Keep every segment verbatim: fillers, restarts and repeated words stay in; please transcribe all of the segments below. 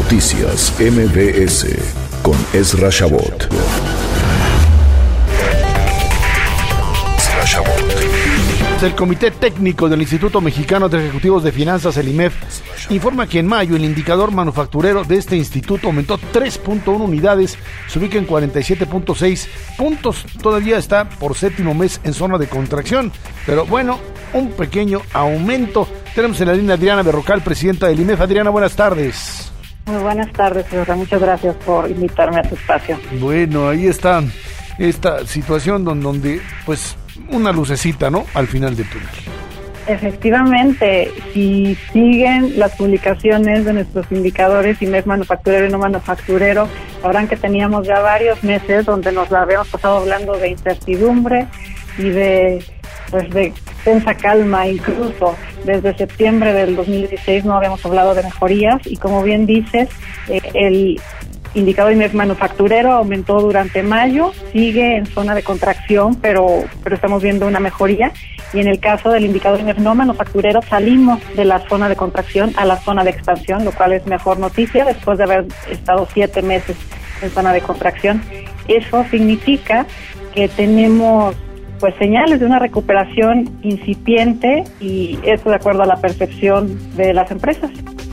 Noticias M V S con Ezra Shabot. El Comité Técnico del Instituto Mexicano de Ejecutivos de Finanzas, el I M E F, informa que en mayo el indicador manufacturero de este instituto aumentó tres punto uno unidades, se ubica en cuarenta y siete punto seis puntos. Todavía está por séptimo mes en zona de contracción, pero bueno, un pequeño aumento. Tenemos en la línea a Adriana Berrocal, presidenta del I M E F. Adriana, buenas tardes. Muy buenas tardes, señora. Muchas gracias por invitarme a tu espacio. Bueno, ahí está esta situación donde, donde pues, una lucecita, ¿no?, al final del túnel. Efectivamente, si siguen las publicaciones de nuestros indicadores I M E F manufacturero y no manufacturero, sabrán que teníamos ya varios meses donde nos la habíamos pasado hablando de incertidumbre y de, pues, de tensa calma. Incluso desde septiembre del dos mil dieciséis no habíamos hablado de mejorías y, como bien dices, eh, el indicador I M E F manufacturero aumentó durante mayo, sigue en zona de contracción, pero pero estamos viendo una mejoría. Y en el caso del indicador I M E F no manufacturero, salimos de la zona de contracción a la zona de expansión, lo cual es mejor noticia después de haber estado siete meses en zona de contracción. Eso significa que tenemos pues señales de una recuperación incipiente, y esto de acuerdo a la percepción de las empresas.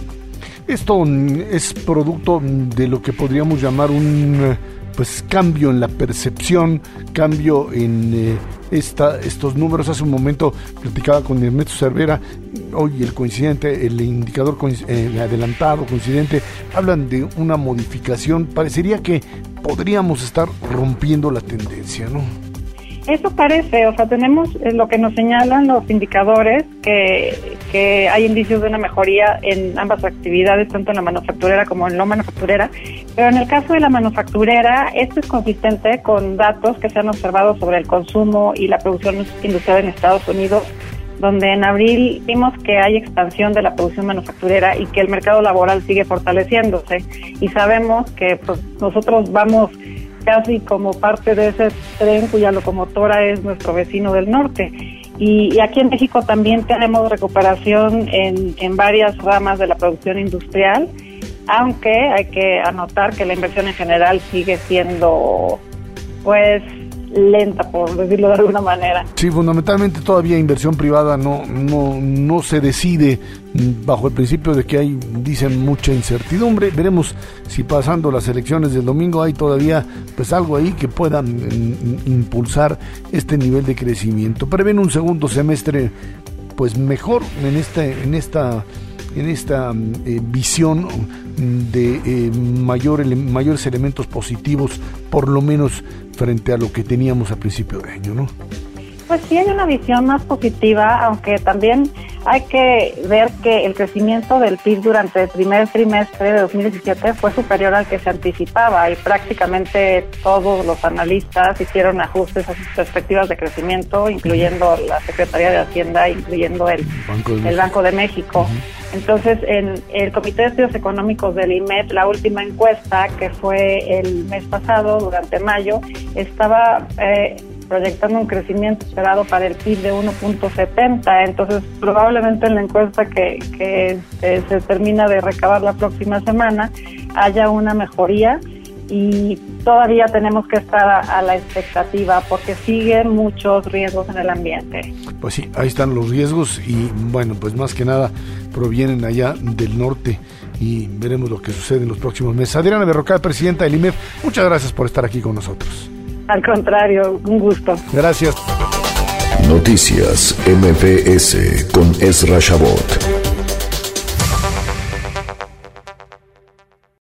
Esto es producto de lo que podríamos llamar un pues cambio en la percepción, cambio en eh, esta, estos números. Hace un momento platicaba con Ernesto Cervera, hoy el coincidente, el indicador eh, adelantado, coincidente, hablan de una modificación. Parecería que podríamos estar rompiendo la tendencia, ¿no? Eso parece, o sea, tenemos lo que nos señalan los indicadores, que, que hay indicios de una mejoría en ambas actividades, tanto en la manufacturera como en no manufacturera, pero en el caso de la manufacturera, esto es consistente con datos que se han observado sobre el consumo y la producción industrial en Estados Unidos, donde en abril vimos que hay expansión de la producción manufacturera y que el mercado laboral sigue fortaleciéndose, y sabemos que pues nosotros vamos casi como parte de ese tren cuya locomotora es nuestro vecino del norte. Y, y aquí en México también tenemos recuperación en, en varias ramas de la producción industrial, aunque hay que anotar que la inversión en general sigue siendo, pues, lenta, por decirlo de alguna manera. Sí, fundamentalmente todavía inversión privada no no no se decide bajo el principio de que hay, dicen, mucha incertidumbre. Veremos si pasando las elecciones del domingo hay todavía pues algo ahí que puedan in, impulsar este nivel de crecimiento. Prevén un segundo semestre pues mejor en este en esta en esta eh, visión de eh, mayor ele- mayores elementos positivos, por lo menos frente a lo que teníamos a principio de año, ¿no? Pues sí, hay una visión más positiva, aunque también hay que ver que el crecimiento del P I B durante el primer trimestre de dos mil diecisiete fue superior al que se anticipaba, y prácticamente todos los analistas hicieron ajustes a sus perspectivas de crecimiento, incluyendo la Secretaría de Hacienda, incluyendo el Banco de México. El Banco de México. Uh-huh. Entonces, en el Comité de Estudios Económicos del I M E F, la última encuesta, que fue el mes pasado, durante mayo, estaba eh, proyectando un crecimiento esperado para el P I B de uno punto setenta. Entonces, probablemente en la encuesta que, que eh, se termina de recabar la próxima semana haya una mejoría, y todavía tenemos que estar a, a la expectativa porque siguen muchos riesgos en el ambiente. Pues sí, ahí están los riesgos, y bueno, pues más que nada provienen allá del norte, y veremos lo que sucede en los próximos meses. Adriana Berrocal, presidenta del I M E F, muchas gracias por estar aquí con nosotros. Al contrario, un gusto. Gracias. Noticias M V S con Ezra Shabot.